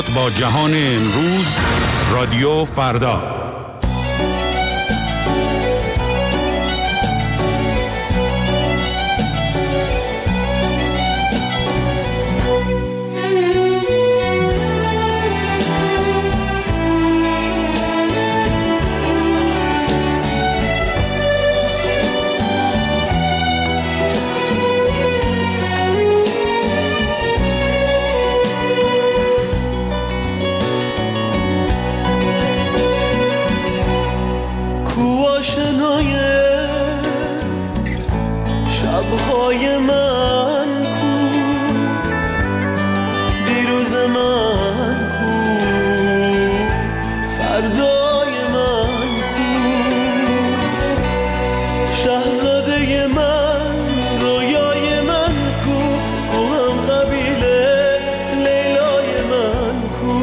با جهان امروز رادیو فردا. شبهای من کو، دیروز من کو، فردای من کو، شاهزاده من، رویای من کو، کوهم قبیله لیلای من کو.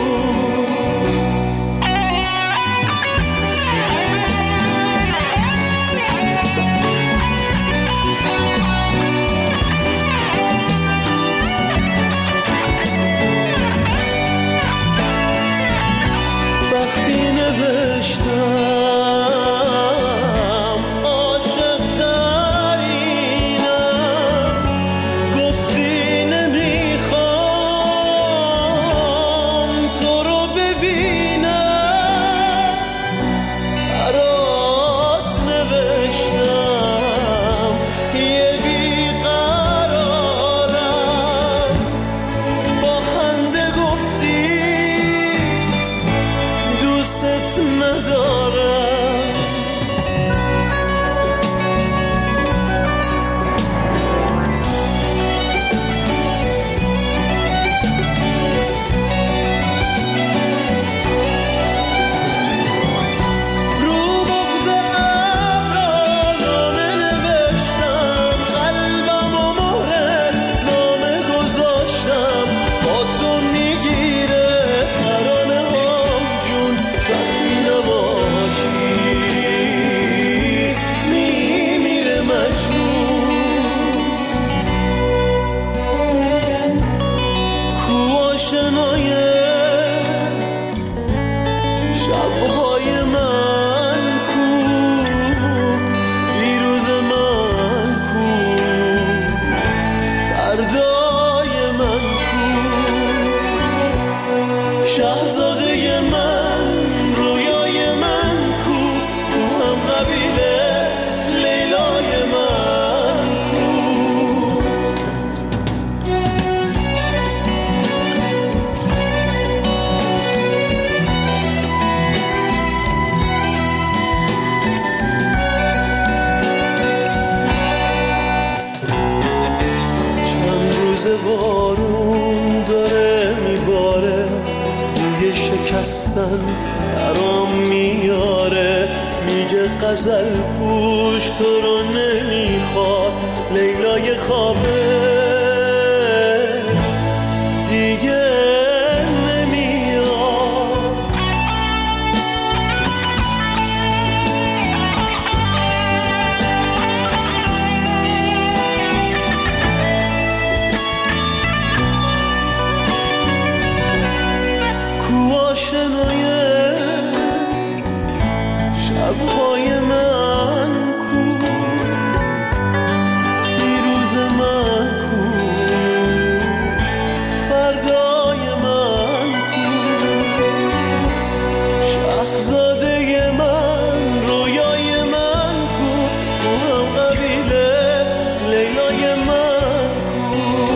بارون داره میباره، روی شکستن برام میاره، میگه غزل پوش تو رو نمیخواد، لیلای خوابه دیگه شبهای من کو، دیروز من کو، فردای من کو، شاهزاده من، رویای من کو، کوهم قبیله لیلای من کو.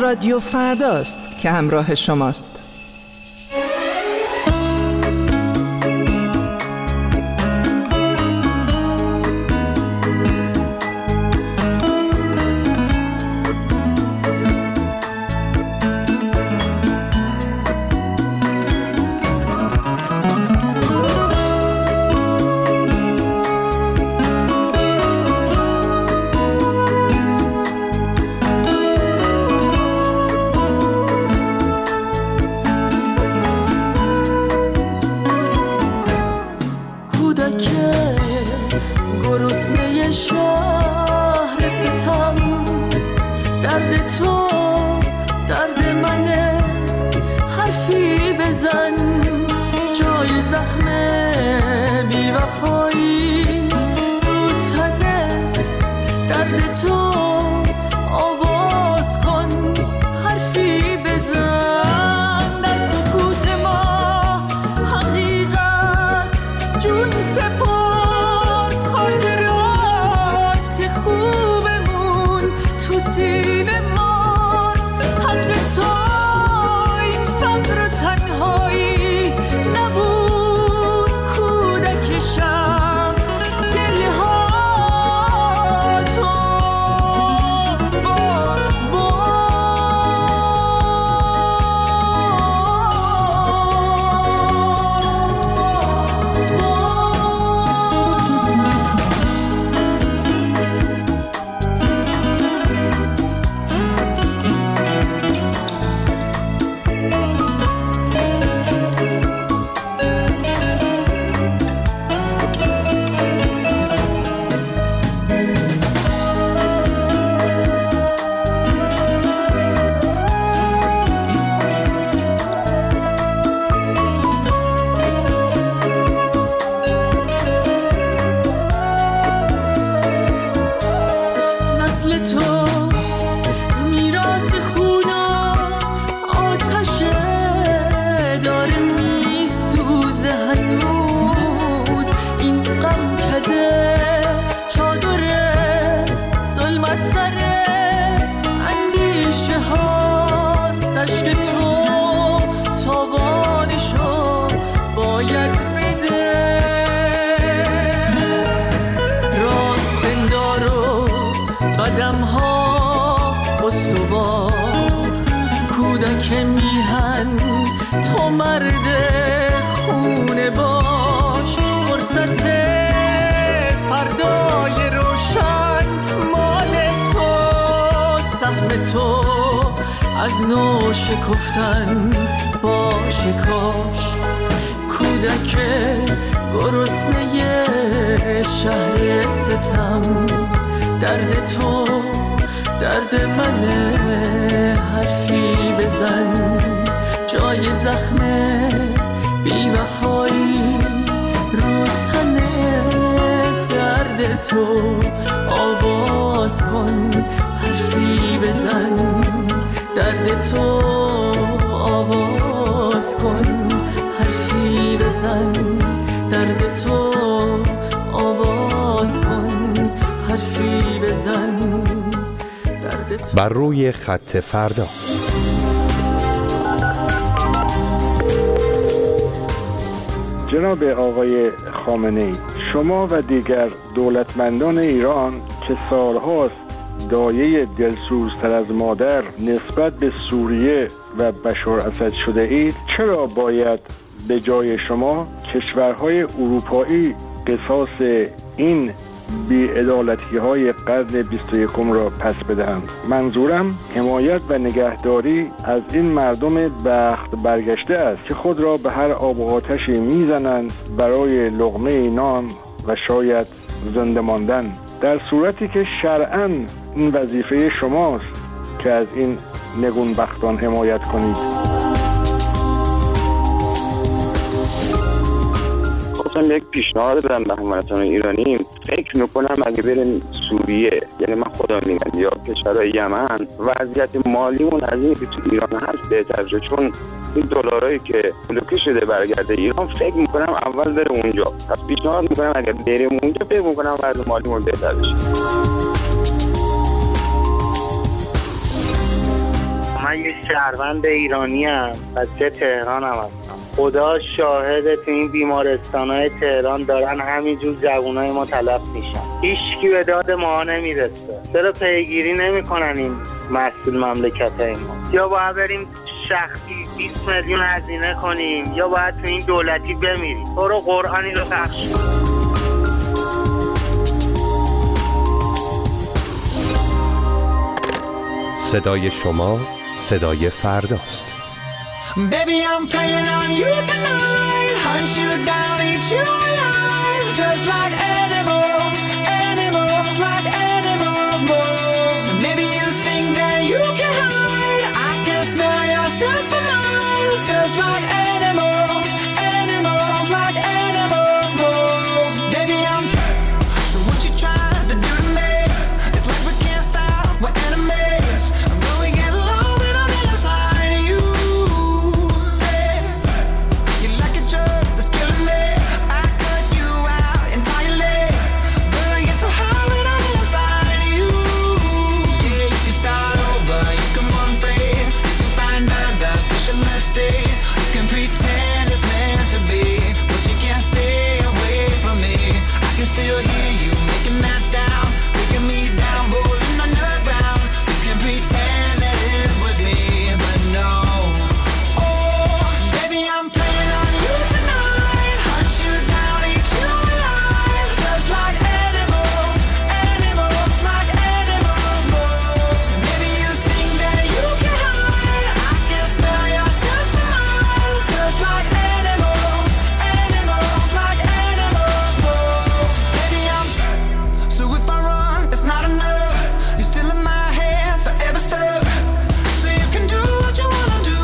رادیو فرداست که همراه شماست. گرسنه شهر ستم، درد تو درد منه، حرفی بزن جای زخم بی وفایی رو تنت، درد تو آواز کن حرفی بزن، در سکوت ما حقیقت جون سپرد، خاطرات خوبمون تو سینه مرد، حق تو این فقر و تنهایی نبود، کودکشم دلها تو که میهن، تو مرد خونه باش، فرصت فردای روشن مال تو، سهم تو از نو شکفتن باشه کاش، کودک گرسنه شهر ستم، درد تو درد منه، حرفی بزن جای زخم بی وفایی رو تنت، درد تو آواز کن حرفی بزن، درد تو آواز کن حرفی بزن، درد تو آواز کن حرفی بزن. بر روی خط فردا. جناب آقای خامنه‌ای، شما و دیگر دولتمندان ایران که سالهاست دایه دلسوزتر از مادر نسبت به سوریه و بشار اسد شده اید، چرا باید به جای شما کشورهای اروپایی قصاص این بی‌عدالتی‌های قرن 21 را پس بدهند؟ منظورم حمایت و نگهداری از این مردم بخت برگشته است که خود را به هر آب و آتشی میزنند برای لقمه نان و شاید زنده ماندن، در صورتی که شرعاً این وظیفه شماست که از این نگونبختان حمایت کنید. یک پیشنهاد بدم به هموطنان ایرانی، فکر میکنم اگه بریم سوریه، یعنی من خدا میگم، یا کشورهای یمن، وضعیت مالیمون از اینی که تو ایران هست بهتر بشه، چون این دلارایی که بلوکه شده برگرده ایران، فکر میکنم اول بره اونجا. پس پیشنهاد میکنم اگه بریم اونجا، فکر میکنم وضع مالیمون بهتر بشه. شهروند ایرانیم و چه تهران هم هستم. خدا شاهده تو این بیمارستان‌های تهران دارن همینجور جوانای ما تلف میشن. هیچکی به داد ما نمیرسه. چرا پیگیری نمی‌کنن این مسئول مملکت‌های ما؟ یا باید بریم شخصی 20 میلیون هزینه کنیم یا باید تو این دولتی بمیریم. برو قرآنی رو پخش. صدای شما صدای فرداست. Baby, I'm playing on you tonight. Hunt you down, eat you alive. Just like animals, animals, like animals, moles. Maybe you think that you can hide. I can smell yourself for miles. Just like animals, animals, like animals, moles. Baby, I'm. So what you trying to do to me? It's like we can't stop, we're enemies. I'm going to get low when I'm inside of you. You're like a drug that's killing me. I cut you out entirely. But I get so high when I'm inside of you. Yeah, you can start over, you can run free. You can find other fish in the sea. You can pretend it's meant to be, but you can't stay away from me. I can still hear you making that sound, taking me down, rolling underground. You can pretend that it was me, but no. Oh, baby, I'm playing on you tonight. Hunt you down, eat you alive. Just like animals, animals, like animals, moles. Maybe you think that you can hide. I can smell yourself for miles. Just like animals, animals, like animals, moles. Baby, I'm. So if I run, it's not enough. You're still in my head, forever stuck. So you can do what you wanna do.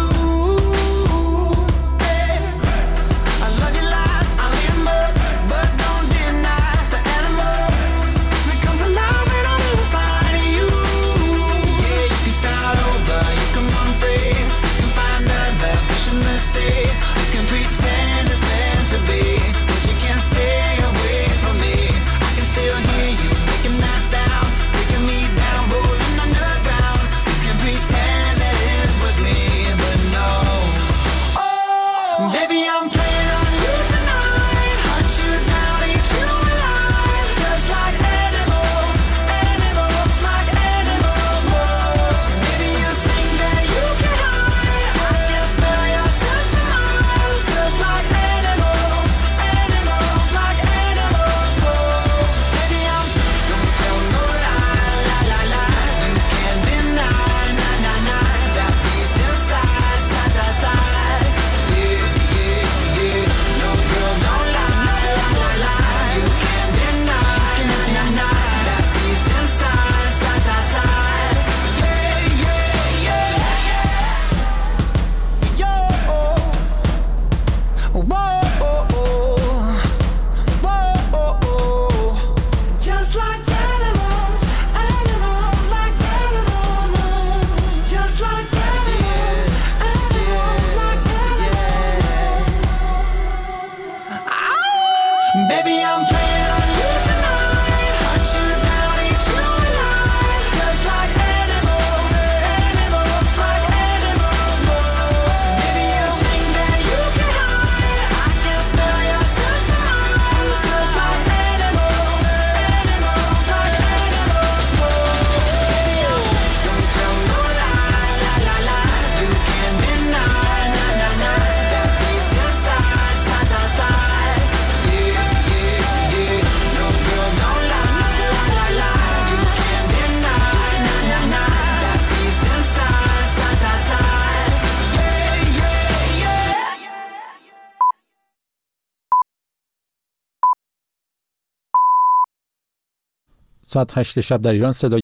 Yeah. I love your lies, I lay 'em up, but don't deny the animal that comes alive when I'm inside of you. Yeah, you can start over, you can run free, you can find other fish in the sea. You can pretend it's meant to be, but you can't stay away from me. I can still hear you making that sound, taking me down, rolling underground. You can pretend that it was me, but no. Oh, baby, I'm playing on you tonight. Hunt you down, eat you alive. Just like animals, animals, like animals, moles. Maybe you think that you can hide. I can smell yourself for miles. Just like animals, animals, like animals, moles. Baby, I'm. Don't tell no lie, lie, lie, lie. You can't deny, nah, nah, nah. That beast inside, side, side, side. Yeah, yeah, yeah. No, girl, don't lie, lie, lie, lie. You can't deny, nah, nah. That beast inside, side, side, side. Yeah, yeah, yeah. Yo, whoa, whoa. Just like animals, animals, like animals, just like animals, animals, like animals. Baby, I'm playing on you tonight. Hunt you down, eat you alive. Just like animals, animals, like animals, moles. Maybe you think that you can hide. I can smell yourself for miles. Just like animals, animals, like animals, moles. Baby, don't tell no lie, lie, lie, lie. You can't deny, nah, nah, nah. That beast inside, side, side, side. Yeah, yeah, yeah. No, girl, don't lie, lie, lie, lie. You can't deny, nah, nah, nah. That beast inside, side, side, side. Yeah, yeah, yeah. ساعت 8 شب در ایران صدای